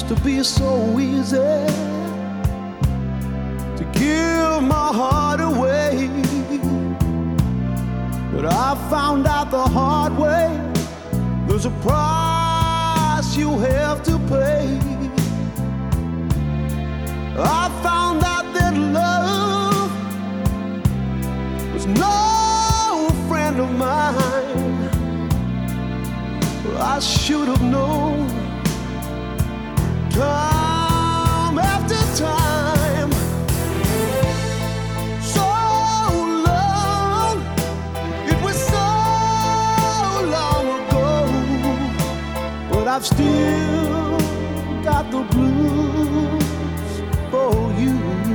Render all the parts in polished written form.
to be so easy to give my heart away, but I found out the hard way there's a price you have to pay. I found out that love was no friend of mine. I should have known time after time. So long, it was so long ago, but I've still got the blues for you.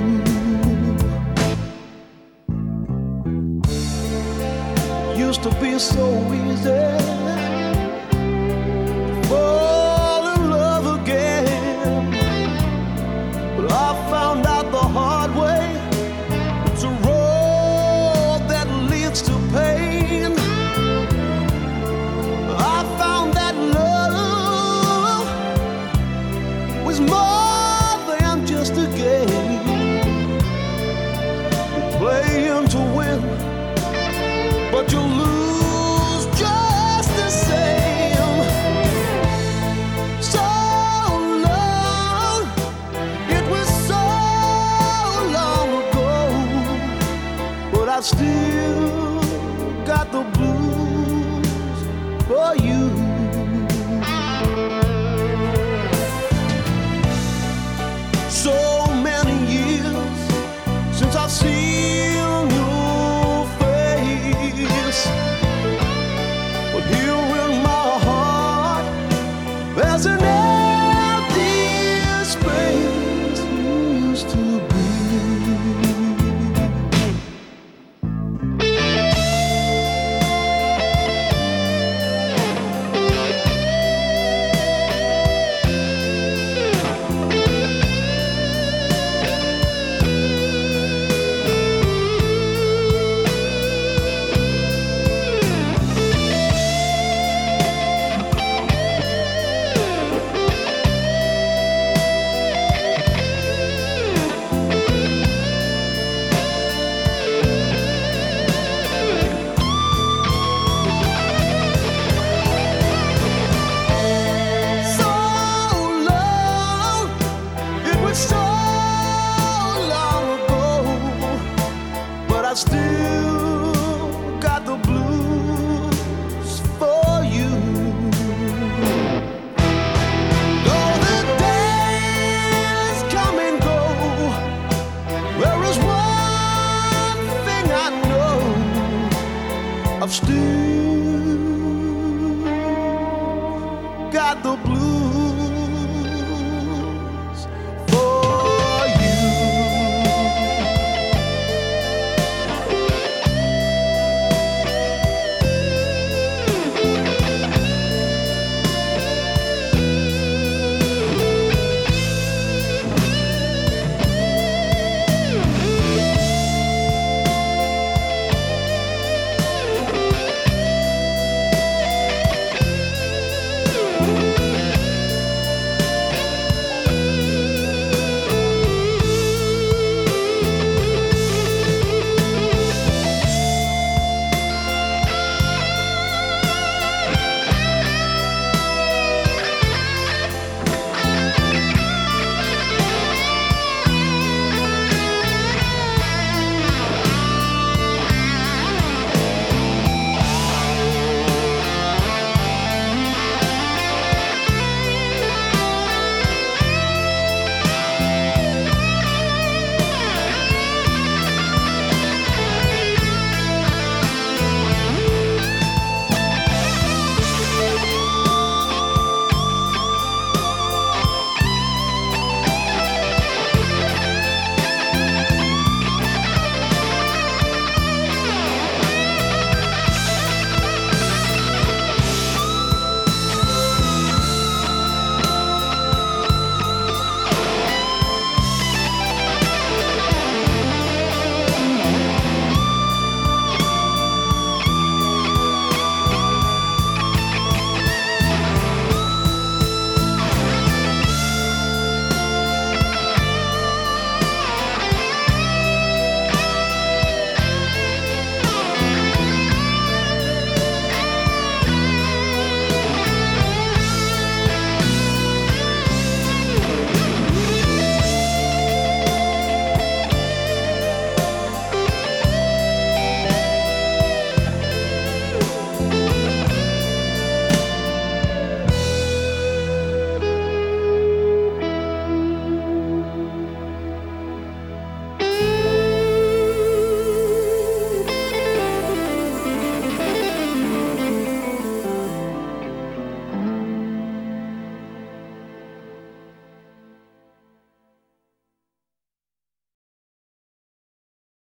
Used to be so easy fall in love again, but I found out the hard way it's a road that leads to pain. I found that love was more than just a game. You're playing to win, but you lose just the same. So long, it was so long ago, but I still got the blues for you. So many years since I've seen your face, but here in my heart there's an empty space you used to be. I still got the blues for you. Though the days come and go, there is one thing I know, I've still got the blues.